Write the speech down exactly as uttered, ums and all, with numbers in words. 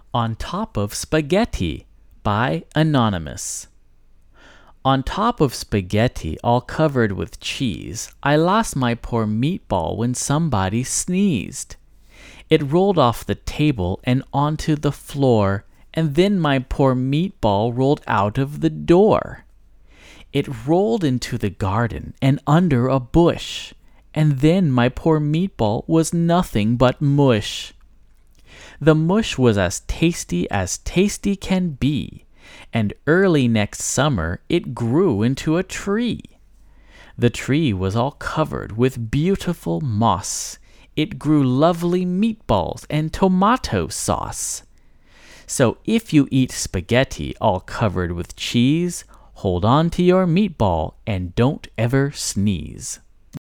On Top of Spaghetti by Anonymous. On top of spaghetti all covered with cheese, I lost my poor meatball when somebody sneezed. It rolled off the table and onto the floor, and then my poor meatball rolled out of the door. It rolled into the garden and under a bush, and then my poor meatball was nothing but mush. The mush was as tasty as tasty can be, and early next summer it grew into a tree. The tree was all covered with beautiful moss. It grew lovely meatballs and tomato sauce. So if you eat spaghetti all covered with cheese, hold on to your meatball and don't ever sneeze.